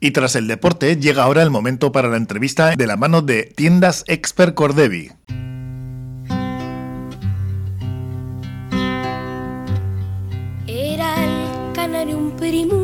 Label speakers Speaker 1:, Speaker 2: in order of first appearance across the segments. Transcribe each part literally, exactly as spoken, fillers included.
Speaker 1: Y tras el deporte, llega ahora el momento para la entrevista de la mano de Tiendas Expert Cordevi.
Speaker 2: Era el canario un primú.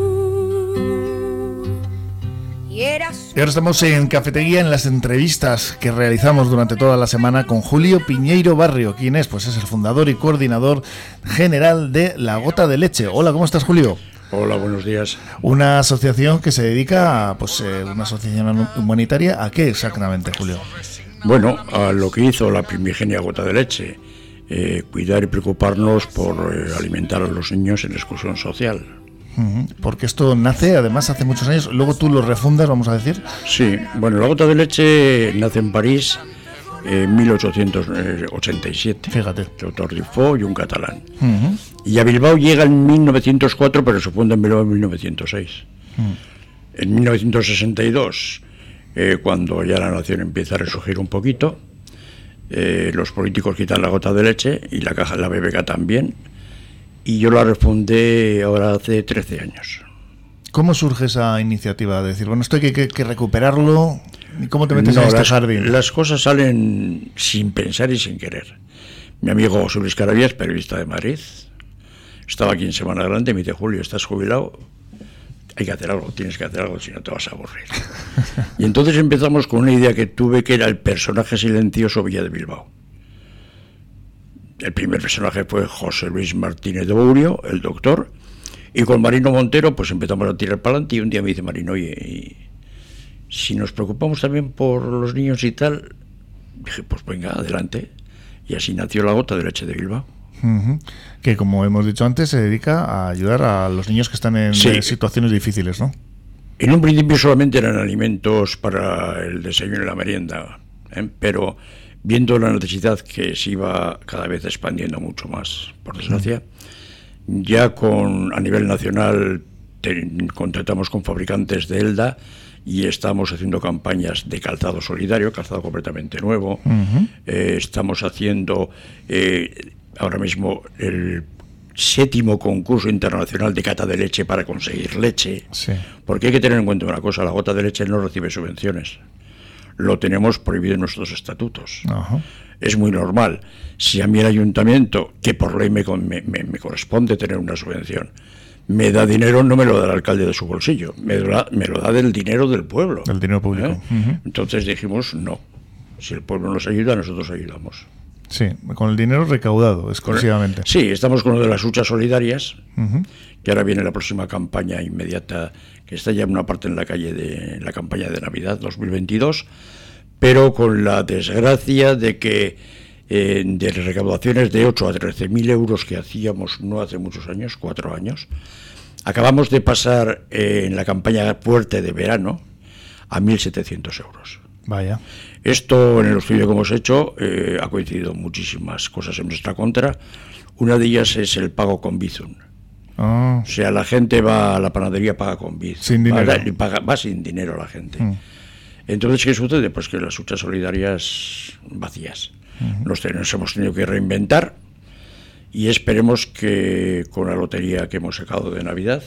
Speaker 2: Y era su...
Speaker 1: Y ahora estamos en Cafetería, en las entrevistas que realizamos durante toda la semana con Julio Piñeiro Barrio. ¿Quién es? Pues es el fundador y coordinador general de La Gota de Leche. Hola, ¿cómo estás, Julio?
Speaker 3: Hola, buenos días.
Speaker 1: Una asociación que se dedica a, pues, eh, una asociación humanitaria. ¿A qué exactamente, Julio?
Speaker 3: Bueno, a lo que hizo la primigenia Gota de Leche, eh, cuidar y preocuparnos por eh, alimentar a los niños en exclusión social.
Speaker 1: Uh-huh. Porque esto nace, además, hace muchos años, luego tú lo refundas, vamos a decir.
Speaker 3: Sí, bueno, la Gota de Leche nace en París en mil ochocientos ochenta y siete.
Speaker 1: Fíjate.
Speaker 3: Doctor Dufault y un catalán.
Speaker 1: Uh-huh.
Speaker 3: Y a Bilbao llega en mil novecientos cuatro, pero se funda en Bilbao en mil novecientos seis. Uh-huh. En mil novecientos sesenta y dos, eh, cuando ya la nación empieza a resurgir un poquito, eh, los políticos quitan la Gota de Leche y la caja, la B B K también, y yo la refundé ahora hace trece años.
Speaker 1: ¿Cómo surge esa iniciativa de decir, bueno, esto hay que, que, que recuperarlo? ¿Y cómo te metes
Speaker 3: no,
Speaker 1: en este
Speaker 3: las,
Speaker 1: jardín?
Speaker 3: Las cosas salen sin pensar y sin querer. Mi amigo José Luis Carabias, periodista de Madrid, estaba aquí en Semana Grande y me dice: Julio, estás jubilado, hay que hacer algo, tienes que hacer algo, si no te vas a aburrir. Y entonces empezamos con una idea que tuve, que era el personaje silencioso Villa de Bilbao. El primer personaje fue José Luis Martínez de Bourio, el doctor, y con Marino Montero pues empezamos a tirar para adelante, y un día me dice Marino: oye, y si nos preocupamos también por los niños y tal. Dije, pues venga, adelante. Y así nació La Gota de Leche de Bilbao.
Speaker 1: Uh-huh. Que, como hemos dicho antes, se dedica a ayudar a los niños que están en sí. situaciones difíciles, ¿no?
Speaker 3: En un principio solamente eran alimentos para el desayuno y la merienda, ¿eh? Pero viendo la necesidad que se iba cada vez expandiendo mucho más, por desgracia, uh-huh. ya con a nivel nacional te, contratamos con fabricantes de Elda y estamos haciendo campañas de calzado solidario, calzado completamente nuevo. Uh-huh. Eh, estamos haciendo eh, ahora mismo el séptimo concurso internacional de cata de leche para conseguir leche.
Speaker 1: Sí.
Speaker 3: Porque hay que tener en cuenta una cosa: la Gota de Leche no recibe subvenciones. Lo tenemos prohibido en nuestros estatutos. Uh-huh. Es muy normal. Si a mí el ayuntamiento, que por ley me, me, me corresponde tener una subvención, me da dinero, no me lo da el alcalde de su bolsillo, me, da, me lo da del dinero del pueblo.
Speaker 1: Del dinero público.
Speaker 3: ¿Eh? Uh-huh. Entonces dijimos, no, si el pueblo nos ayuda, nosotros ayudamos.
Speaker 1: Sí, con el dinero recaudado, exclusivamente.
Speaker 3: Sí, estamos con lo de las huchas solidarias, uh-huh. que ahora viene la próxima campaña inmediata, que está ya en una parte en la calle de la campaña de Navidad dos mil veintidós, pero con la desgracia de que Eh, de recaudaciones de ocho a trece mil euros que hacíamos no hace muchos años, cuatro años, acabamos de pasar eh, en la campaña fuerte de verano a mil setecientos euros.
Speaker 1: Vaya.
Speaker 3: Esto, en el estudio que hemos hecho, eh, ha coincidido muchísimas cosas en nuestra contra. Una de ellas es el pago con Bizum. Oh. O sea, la gente va a la panadería, paga con Bizum.
Speaker 1: Sin dinero.
Speaker 3: Va, paga, va sin dinero la gente. Mm. Entonces, ¿qué sucede? Pues que las huchas solidarias vacías. Uh-huh. Nos, ten- nos hemos tenido que reinventar, y esperemos que con la lotería que hemos sacado de Navidad,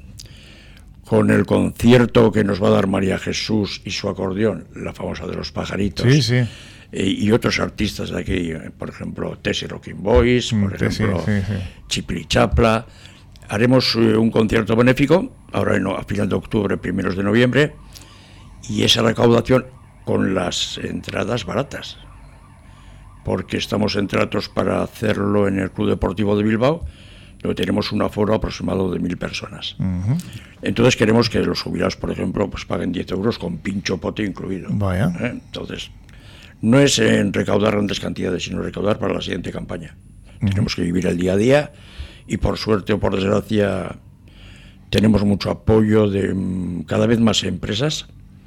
Speaker 3: con el concierto que nos va a dar María Jesús y su acordeón, la famosa de los pajaritos,
Speaker 1: sí, sí.
Speaker 3: eh, y otros artistas de aquí, por ejemplo Tessie Rocking Boys, por
Speaker 1: mm,
Speaker 3: ejemplo
Speaker 1: sí, sí, sí.
Speaker 3: Chipli Chapla, haremos eh, un concierto benéfico ahora en, a final de octubre, primeros de noviembre, y esa recaudación con las entradas baratas, porque estamos en tratos para hacerlo en el Club Deportivo de Bilbao, donde tenemos un aforo aproximado de mil personas. Uh-huh. Entonces queremos que los jubilados, por ejemplo, pues paguen diez euros con pincho pote incluido.
Speaker 1: Vaya.
Speaker 3: ¿Eh? Entonces, no es en recaudar grandes cantidades, sino recaudar para la siguiente campaña. Uh-huh. Tenemos que vivir el día a día, y por suerte o por desgracia tenemos mucho apoyo de um, cada vez más empresas.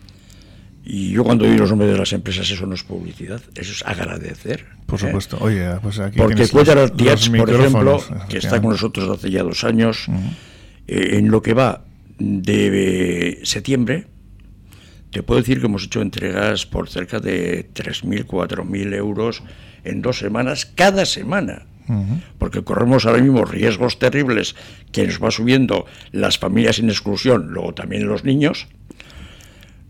Speaker 3: Y yo cuando doy los nombres de las empresas, eso no es publicidad, eso es agradecer.
Speaker 1: Por supuesto. ¿eh? Oye, pues aquí
Speaker 3: porque Cuellar Artiach, por ejemplo, que está con
Speaker 1: nos...
Speaker 3: nosotros hace ya dos años, uh-huh. eh, en lo que va de septiembre, te puedo decir que hemos hecho entregas por cerca de tres mil, cuatro mil euros en dos semanas, cada semana. Uh-huh. Porque corremos ahora mismo riesgos terribles que nos va subiendo las familias en exclusión, luego también los niños.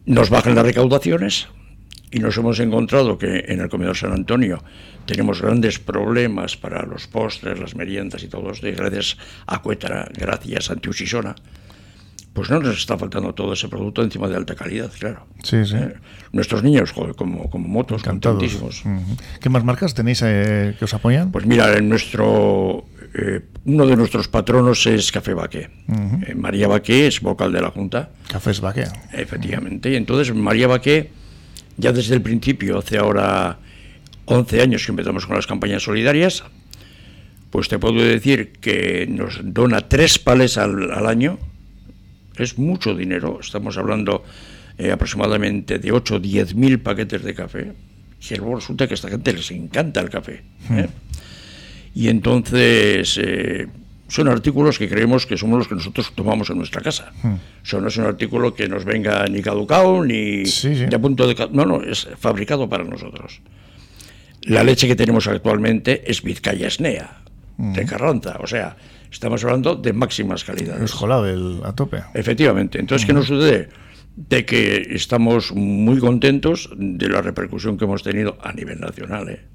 Speaker 3: nos bajan las recaudaciones y nos hemos encontrado que en el comedor San Antonio tenemos grandes problemas para los postres, las meriendas y todo esto, y gracias a Cuétara, gracias a Antiusisona, pues no nos está faltando todo ese producto encima de alta calidad, claro.
Speaker 1: Sí, sí.
Speaker 3: Eh, nuestros niños, joder, como, como motos, contentísimos.
Speaker 1: Uh-huh. ¿Qué más marcas tenéis eh, que os apoyan?
Speaker 3: Pues mira, en nuestro eh, uno de nuestros patronos es Café Baqué. Uh-huh. Eh, María Baqué es vocal de la Junta.
Speaker 1: Cafés Baqué.
Speaker 3: Efectivamente. Y entonces María Baqué, ya desde el principio, hace ahora once años que empezamos con las campañas solidarias, pues te puedo decir que nos dona tres palés al, al año. Es mucho dinero, estamos hablando eh, aproximadamente de ocho o diez mil paquetes de café, y luego resulta que a esta gente les encanta el café. ¿eh? Mm. Y entonces eh, son artículos que creemos que somos los que nosotros tomamos en nuestra casa. Mm. O sea, no es un artículo que nos venga ni caducado, ni, sí, sí. ni a punto de... No, no, es fabricado para nosotros. La leche que tenemos actualmente es Vizcaya Snea, mm. de Carranza, o sea... Estamos hablando de máximas calidades.
Speaker 1: Es Jolabel a tope.
Speaker 3: Efectivamente. Entonces, uh-huh. ¿qué nos sucede? De que estamos muy contentos de la repercusión que hemos tenido a nivel nacional, ¿eh?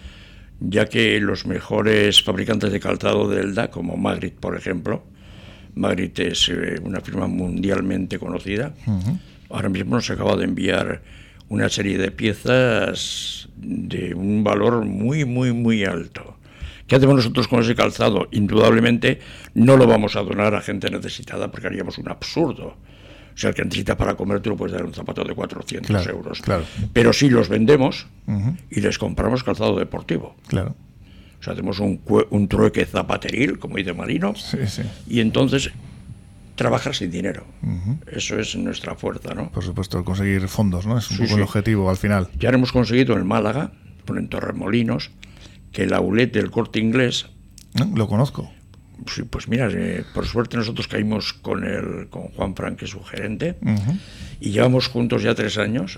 Speaker 3: Ya que los mejores fabricantes de calzado de Elda, como Magritte, por ejemplo, Magritte es eh, una firma mundialmente conocida, uh-huh. ahora mismo nos acaba de enviar una serie de piezas de un valor muy, muy, muy alto. ¿Qué hacemos nosotros con ese calzado? Indudablemente no lo vamos a donar a gente necesitada porque haríamos un absurdo. O sea, el que necesita para comer tú no puedes dar un zapato de cuatrocientos
Speaker 1: claro,
Speaker 3: euros.
Speaker 1: Claro.
Speaker 3: Pero sí los vendemos uh-huh. y les compramos calzado deportivo.
Speaker 1: Claro.
Speaker 3: O sea, hacemos un, un trueque zapateril, como dice Marino,
Speaker 1: sí, sí.
Speaker 3: y entonces trabajar sin dinero.
Speaker 1: Uh-huh.
Speaker 3: Eso es nuestra fuerza, ¿no?
Speaker 1: Por supuesto, conseguir fondos, ¿no? Es un
Speaker 3: sí,
Speaker 1: poco
Speaker 3: sí.
Speaker 1: el objetivo al final.
Speaker 3: Ya hemos conseguido en Málaga, en Torremolinos, que el outlet del Corte Inglés...
Speaker 1: ¿No? Lo conozco.
Speaker 3: Sí, pues mira, eh, por suerte nosotros caímos con el con Juan Fran, que es su gerente, uh-huh. y llevamos juntos ya tres años,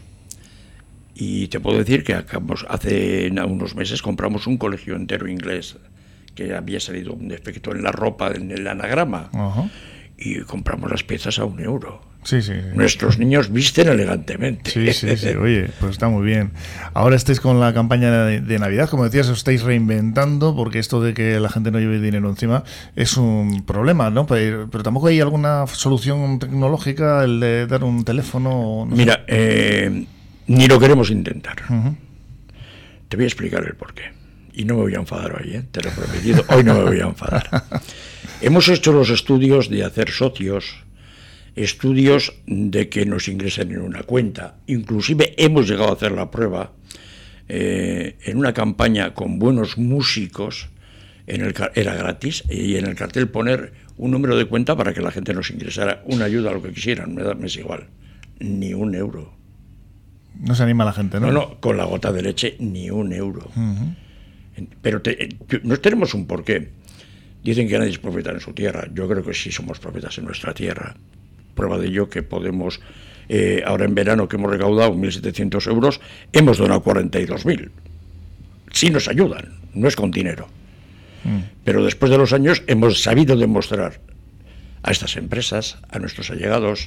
Speaker 3: y te puedo decir que acabamos, hace unos meses compramos un colegio entero inglés, que había salido un defecto en la ropa, en el anagrama, uh-huh. y compramos las piezas a un euro.
Speaker 1: Sí, sí, sí.
Speaker 3: Nuestros niños visten elegantemente.
Speaker 1: Sí, sí, sí. Oye, pues está muy bien. Ahora estáis con la campaña de, de Navidad, como decías, os estáis reinventando, porque esto de que la gente no lleve dinero encima es un problema, ¿no? Pero, pero tampoco hay alguna solución tecnológica, el de dar un teléfono. No
Speaker 3: Mira,
Speaker 1: sé.
Speaker 3: eh, ni lo queremos intentar.
Speaker 1: Uh-huh.
Speaker 3: Te voy a explicar el porqué. Y no me voy a enfadar hoy, ¿eh? Te lo he prometido. Hoy no me voy a enfadar. Hemos hecho los estudios de hacer socios, estudios de que nos ingresen en una cuenta. Inclusive hemos llegado a hacer la prueba eh, en una campaña con buenos músicos, en el, era gratis, y en el cartel poner un número de cuenta para que la gente nos ingresara una ayuda a lo que quisieran. Me, da, me es igual. Ni un euro.
Speaker 1: No se anima la gente, ¿no?
Speaker 3: No, no, con la gota de leche ni un euro.
Speaker 1: Uh-huh.
Speaker 3: Pero te, no tenemos un porqué. Dicen que nadie es profeta en su tierra. Yo creo que sí somos profetas en nuestra tierra. Prueba de ello que podemos, eh, ahora en verano que hemos recaudado mil setecientos euros, hemos donado cuarenta y dos mil. Sí nos ayudan, no es con dinero. Mm. Pero después de los años hemos sabido demostrar a estas empresas, a nuestros allegados,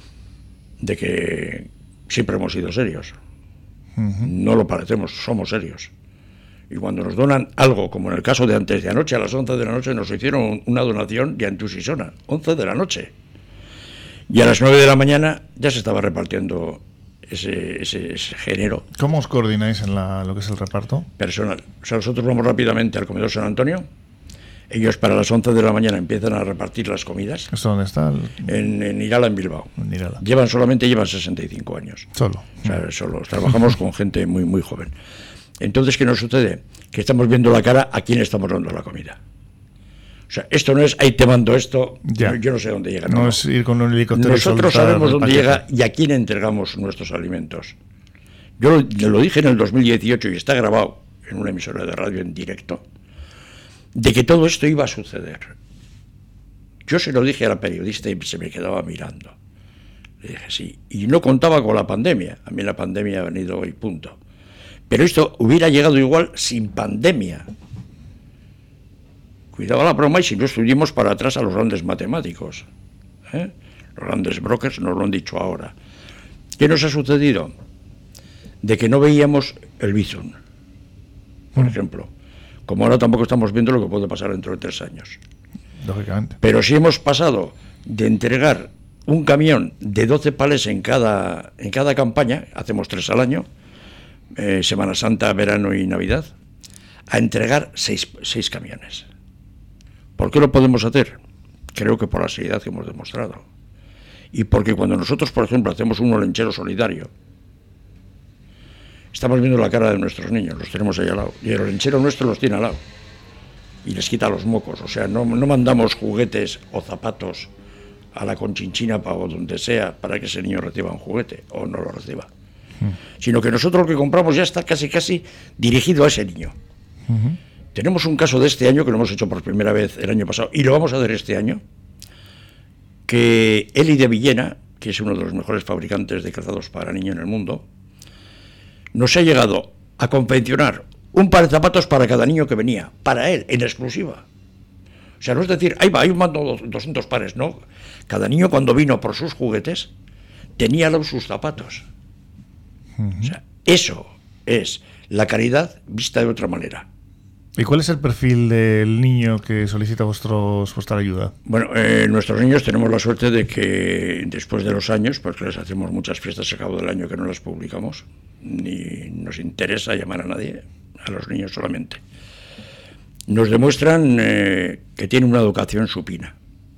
Speaker 3: de que siempre hemos sido serios. Uh-huh. No lo parecemos, somos serios. Y cuando nos donan algo, como en el caso de antes de anoche, a las once de la noche nos hicieron una donación de Antiusisona, once de la noche. Y a las nueve de la mañana ya se estaba repartiendo ese, ese, ese género.
Speaker 1: ¿Cómo os coordináis en la, lo que es el reparto?
Speaker 3: Personal. O sea, nosotros vamos rápidamente al comedor San Antonio. Ellos para las once de la mañana empiezan a repartir las comidas.
Speaker 1: ¿Esto dónde está? El...
Speaker 3: En, en Irala, en Bilbao.
Speaker 1: En Irala.
Speaker 3: Llevan solamente llevan sesenta y cinco años.
Speaker 1: Solo.
Speaker 3: O sea, solo. Trabajamos con gente muy, muy joven. Entonces, ¿qué nos sucede? Que estamos viendo la cara a quién estamos dando la comida. O sea, esto no es, ahí te mando esto,
Speaker 1: ya.
Speaker 3: yo no sé dónde llega.
Speaker 1: No, no es ir con un helicóptero.
Speaker 3: Nosotros sabemos dónde llega y a quién entregamos nuestros alimentos. Yo lo, lo dije en el dos mil dieciocho y está grabado en una emisora de radio en directo, de que todo esto iba a suceder. Yo se lo dije a la periodista y se me quedaba mirando. Le dije, sí, y no contaba con la pandemia. A mí la pandemia ha venido y punto. Pero esto hubiera llegado igual sin pandemia. Cuidado la broma y si no estuvimos para atrás a los grandes matemáticos. ¿eh? Los grandes brokers nos lo han dicho ahora. ¿Qué nos ha sucedido? De que no veíamos el Bizum, por mm. ejemplo. Como ahora tampoco estamos viendo lo que puede pasar dentro de tres años.
Speaker 1: Lógicamente.
Speaker 3: Pero si hemos pasado de entregar un camión de doce palés en cada, en cada campaña, hacemos tres al año, eh, Semana Santa, verano y Navidad, a entregar seis, seis camiones. ¿Por qué lo podemos hacer? Creo que por la seriedad que hemos demostrado. Y porque cuando nosotros, por ejemplo, hacemos un olenchero solidario, estamos viendo la cara de nuestros niños, los tenemos ahí al lado, y el olenchero nuestro los tiene al lado, y les quita los mocos. O sea, no, no mandamos juguetes o zapatos a la Conchinchina o donde sea para que ese niño reciba un juguete o no lo reciba, uh-huh. sino que nosotros lo que compramos ya está casi casi dirigido a ese niño. Uh-huh. Tenemos un caso de este año que lo hemos hecho por primera vez el año pasado y lo vamos a hacer este año, que Eli de Villena, que es uno de los mejores fabricantes de calzados para niños en el mundo, nos ha llegado a confeccionar un par de zapatos para cada niño que venía, para él, en exclusiva. O sea, no es decir, ahí va, ahí mando doscientos pares, no. Cada niño cuando vino por sus juguetes tenía los sus zapatos. Uh-huh. O sea, eso es la caridad vista de otra manera.
Speaker 1: ¿Y cuál es el perfil del niño que solicita vuestros, vuestra ayuda?
Speaker 3: Bueno, eh, nuestros niños tenemos la suerte de que después de los años, porque les hacemos muchas fiestas a cabo del año que no las publicamos, ni nos interesa llamar a nadie, a los niños solamente, nos demuestran eh, que tienen una educación supina.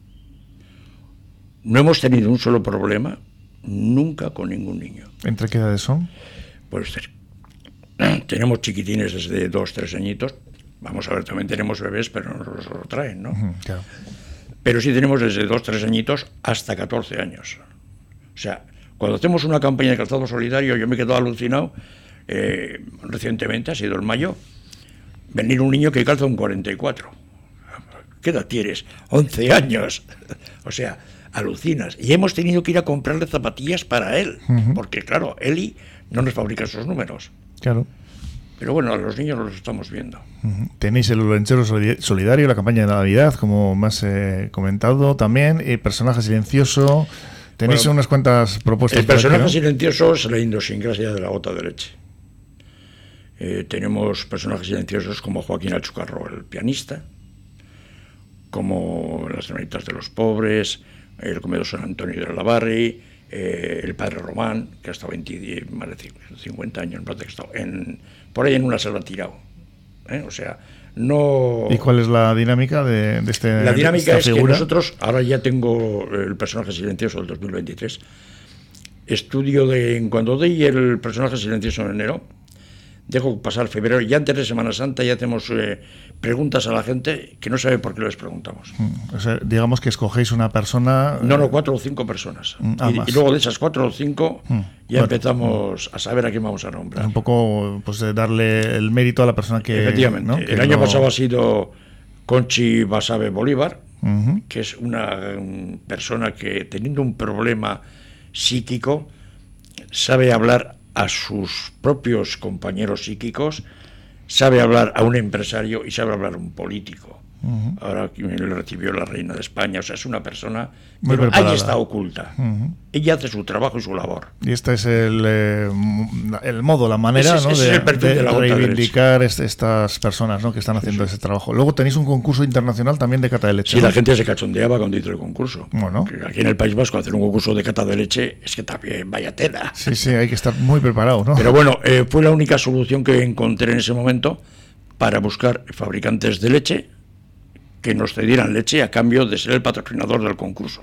Speaker 3: No hemos tenido un solo problema nunca con ningún niño.
Speaker 1: ¿Entre qué edades son?
Speaker 3: Pues tenemos chiquitines desde dos, tres añitos. Vamos a ver, también tenemos bebés, pero no nos lo traen, ¿no? Uh-huh, claro. Pero sí tenemos desde dos, tres añitos hasta catorce años. O sea, cuando hacemos una campaña de calzado solidario, yo me he quedado alucinado, eh, recientemente, ha sido en mayo, venir un niño que calza un cuarenta y cuatro. ¿Qué edad tienes? once años. O sea, alucinas. Y hemos tenido que ir a comprarle zapatillas para él, uh-huh. porque claro, Eli no nos fabrica esos números.
Speaker 1: Claro.
Speaker 3: Pero bueno, a los niños los estamos viendo.
Speaker 1: Uh-huh. Tenéis el Olenchero Solidario, la campaña de Navidad, como más he eh, comentado también, y Personaje Silencioso. Tenéis bueno, unas cuantas propuestas.
Speaker 3: El Personaje aquí, ¿no? Silencioso es la idiosincrasia de la gota de leche. Eh, tenemos personajes silenciosos como Joaquín Achucarro, el pianista, como Las Hermanitas de los Pobres, el Comedor San Antonio de la Barri, eh, el Padre Román, que ha estado veinte, más de cincuenta años, que ha estado en, por ahí en una selva tirado. ¿eh? O sea, no...
Speaker 1: ¿Y cuál es la dinámica de, de este
Speaker 3: La dinámica
Speaker 1: de
Speaker 3: es figura? Que nosotros, ahora ya tengo el Personaje Silencioso del dos mil veintitrés, estudio de... Cuando doy el Personaje Silencioso en enero, dejo pasar febrero y antes de Semana Santa ya hacemos eh, preguntas a la gente que no sabe por qué les preguntamos.
Speaker 1: Mm, o sea, digamos que escogéis una persona...
Speaker 3: No, no, cuatro o cinco personas. Mm, ah, y, y luego de esas cuatro o cinco mm, ya bueno, empezamos mm. a saber a quién vamos a nombrar.
Speaker 1: Un poco pues de darle el mérito a la persona que...
Speaker 3: Efectivamente. ¿no?
Speaker 1: Que
Speaker 3: el año
Speaker 1: lo...
Speaker 3: pasado ha sido Conchi Basabe Bolívar, uh-huh. que es una um, persona que teniendo un problema psíquico sabe hablar a sus propios compañeros psíquicos, sabe hablar a un empresario y sabe hablar a un político. Uh-huh. Ahora que le recibió la reina de España, o sea, es una persona que ahí está oculta. Uh-huh. Ella hace su trabajo y su labor.
Speaker 1: Y este es el, eh, el modo, la manera
Speaker 3: ese,
Speaker 1: ¿no?
Speaker 3: ese
Speaker 1: de,
Speaker 3: es el perfil
Speaker 1: de,
Speaker 3: de, la
Speaker 1: de reivindicar este, estas personas ¿no? que están haciendo sí, sí. ese trabajo. Luego tenéis un concurso internacional también de cata de leche.
Speaker 3: Sí, ¿no? La gente se cachondeaba cuando hizo el concurso.
Speaker 1: Bueno.
Speaker 3: Aquí en el País Vasco hacer un concurso de cata de leche es que también vaya tela.
Speaker 1: Sí, sí, hay que estar muy preparado, ¿no?
Speaker 3: Pero bueno, eh, fue la única solución que encontré en ese momento para buscar fabricantes de leche que nos cedieran leche a cambio de ser el patrocinador del concurso.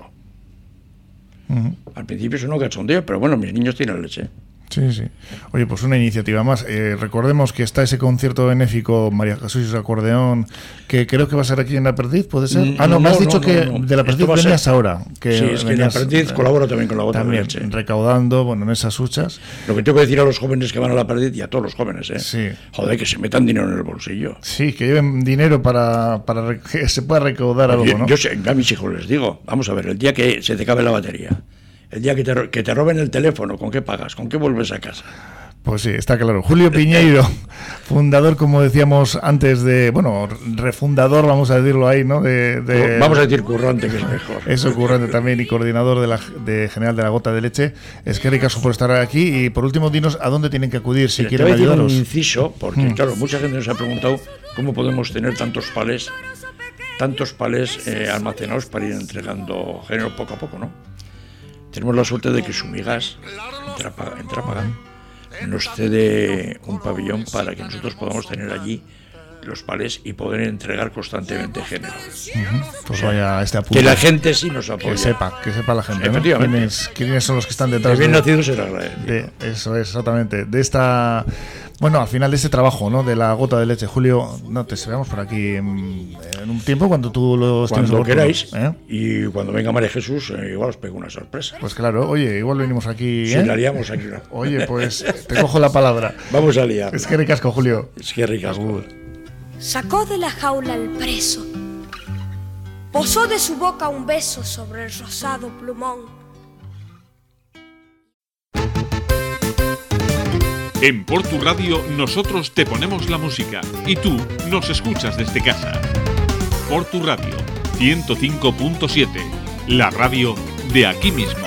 Speaker 3: Uh-huh. Al principio eso no cachondeo, pero bueno, mis niños tienen leche.
Speaker 1: Sí, sí. Oye, pues una iniciativa más. Eh, recordemos que está ese concierto benéfico María Jesús Acordeón, que creo que va a ser aquí en La Perdiz, ¿puede ser? Ah, no, no me has no, dicho no, que no, no. de La Perdiz venías ser... ahora. Que
Speaker 3: sí, es que en La Perdiz colabora también con la gota
Speaker 1: también,
Speaker 3: de leche.
Speaker 1: Recaudando, bueno, en esas huchas.
Speaker 3: Lo que tengo que decir a los jóvenes que van a La Perdiz y a todos los jóvenes, ¿eh?
Speaker 1: Sí.
Speaker 3: Joder, que se metan dinero en el bolsillo.
Speaker 1: Sí, que lleven dinero para, para que se pueda recaudar algo,
Speaker 3: yo,
Speaker 1: ¿no?
Speaker 3: Yo sé, a mis hijos les digo, vamos a ver, el día que se te acabe la batería, el día que te, que te roben el teléfono, ¿con qué pagas? ¿Con qué vuelves a casa?
Speaker 1: Pues sí, está claro. Julio Piñeiro, fundador, como decíamos antes, de, bueno, refundador, vamos a decirlo ahí, ¿no? De, de
Speaker 3: vamos a decir currante, que es mejor.
Speaker 1: Eso, currante también, y coordinador de la de general de la Gota de Leche. Es que ricasco por estar aquí. Y por último, dinos a dónde tienen que acudir si
Speaker 3: Mira,
Speaker 1: quieren
Speaker 3: te voy a decir
Speaker 1: ayudaros.
Speaker 3: un inciso, porque
Speaker 1: Mm.
Speaker 3: claro, mucha gente nos ha preguntado cómo podemos tener tantos palés, tantos palés eh, almacenados para ir entregando género poco a poco, ¿no? Tenemos la suerte de que Sumigas, en Trápaga, en Trápaga, nos cede un pabellón para que nosotros podamos tener allí los palés y poder entregar constantemente género.
Speaker 1: Uh-huh. Pues vaya este apunte.
Speaker 3: Que la gente sí nos apoya.
Speaker 1: Que sepa, que sepa la gente, ¿no?
Speaker 3: Efectivamente.
Speaker 1: ¿Quiénes, quiénes son los que están detrás
Speaker 3: El bien
Speaker 1: de,
Speaker 3: nacido será agradecido.
Speaker 1: de eso es, exactamente, de esta, bueno, al final de este trabajo, ¿no? De la Gota de Leche. Julio, no te veamos por aquí en, en un tiempo cuando tú lo estés
Speaker 3: Cuando queráis,
Speaker 1: ¿eh?
Speaker 3: y cuando venga María Jesús, eh, igual os pego una sorpresa.
Speaker 1: Pues claro, oye, igual venimos aquí,
Speaker 3: Si
Speaker 1: ¿eh?
Speaker 3: la liamos aquí una.
Speaker 1: Oye, pues te cojo la palabra.
Speaker 3: Vamos a liar.
Speaker 1: Es que ricasco, Julio.
Speaker 3: Es que ricasco.
Speaker 2: Sacó de la jaula al preso, posó de su boca un beso sobre el rosado plumón.
Speaker 4: En Portu Radio nosotros te ponemos la música y tú nos escuchas desde casa. Portu Radio ciento cinco punto siete, la radio de aquí mismo.